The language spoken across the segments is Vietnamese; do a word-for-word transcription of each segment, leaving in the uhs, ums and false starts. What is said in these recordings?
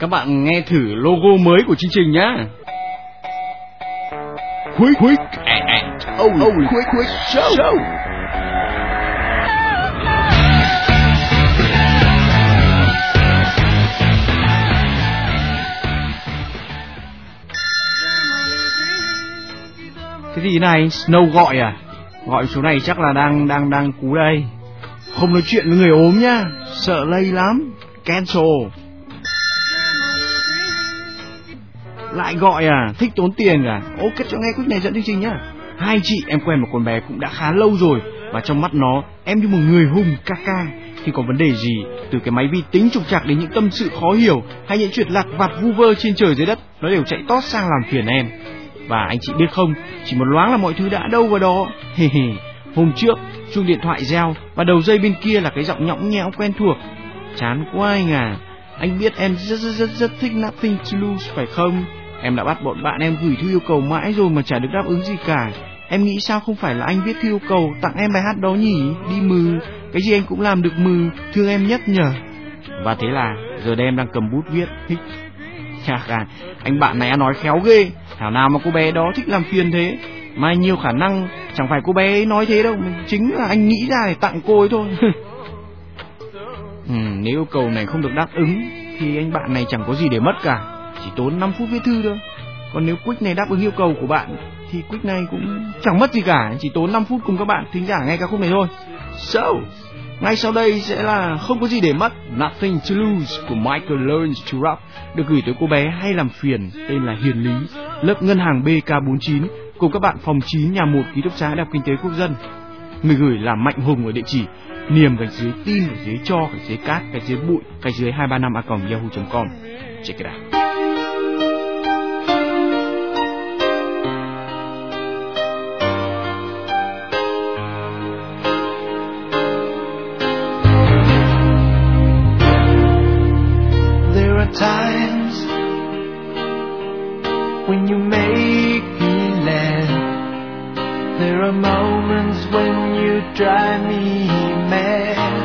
các bạn nghe thử logo mới của chương trình nhá. Quick, quick and only, only quick, quick show. show. Cái gì này? Snow gọi à? Gọi số này chắc là đang đang đang cú đây. Không nói chuyện với người ốm nhá, sợ lây lắm. Cancel. Lại gọi à? Thích tốn tiền à? Ok, cho nghe Quick này dẫn chương trình nhá. Hai chị em quen một con bé cũng đã khá lâu rồi, và trong mắt nó em như một người hùng ca ca. Thì có vấn đề gì, từ cái máy vi tính trục trặc đến những tâm sự khó hiểu hay những chuyện lặt vặt vu vơ trên trời dưới đất, nó đều chạy tót sang làm phiền em. Và anh chị biết không, chỉ một loáng là mọi thứ đã đâu vào đó. Hề hề. Hôm trước chuông điện thoại reo và đầu dây bên kia là cái giọng nhõng nhẽo quen thuộc. Chán quá anh à, anh biết em rất rất rất rất thích Nothing to Lose phải không? Em đã bắt bọn bạn em gửi thư yêu cầu mãi rồi mà chả được đáp ứng gì cả. Em nghĩ sao không phải là anh viết thư yêu cầu tặng em bài hát đó nhỉ? Đi mừ, cái gì anh cũng làm được mừ, thương em nhất nhở. Và thế là giờ đây em đang cầm bút viết. Hích. Chà à, anh bạn này nói khéo ghê. Thảo nào mà cô bé đó thích làm phiền thế. Mà nhiều khả năng chẳng phải cô bé ấy nói thế đâu, chính là anh nghĩ ra để tặng cô ấy thôi. ừ, Nếu yêu cầu này không được đáp ứng thì anh bạn này chẳng có gì để mất cả, chỉ tốn năm phút viết thư thôi. Còn nếu Quick này đáp ứng yêu cầu của bạn thì Quick này cũng chẳng mất gì cả, chỉ tốn năm phút cùng các bạn thính giả nghe ca khúc này thôi. So, ngay sau đây sẽ là Không có gì để mất, Nothing to Lose của Michael Learns to Rock, được gửi tới cô bé hay làm phiền tên là Hiền Lý, lớp ngân hàng B K bốn chín, cùng các bạn phòng chín nhà một ký túc xá Đại học Kinh tế Quốc dân. Người gửi là Mạnh Hùng ở địa chỉ niềm gạch dưới tin gạch dưới cho gạch dưới cát gạch dưới bụi gạch dưới hai ba năm a còng yahoo chấm com. Check it out. Times when you make me laugh, there are moments when you drive me mad.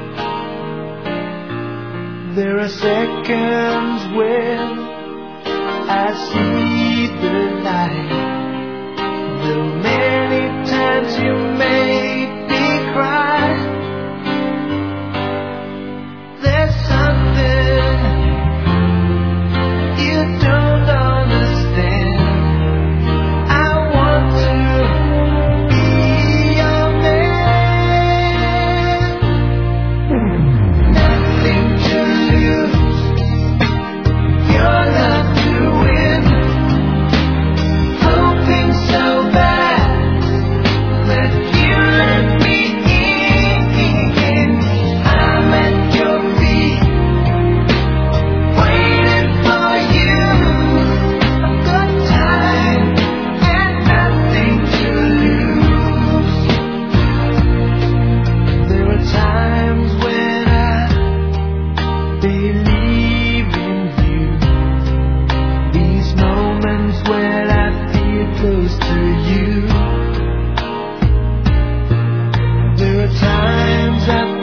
There are seconds when I see the light. There are many times you make me cry. There's something you don't understand. I want to be your man. Nothing to lose, your love to win. Hoping so bad that you let me in. I'm at your feet, waiting for you. A good time and nothing to lose. There are times when I believe in you. These moments when I feel close to you. There are times I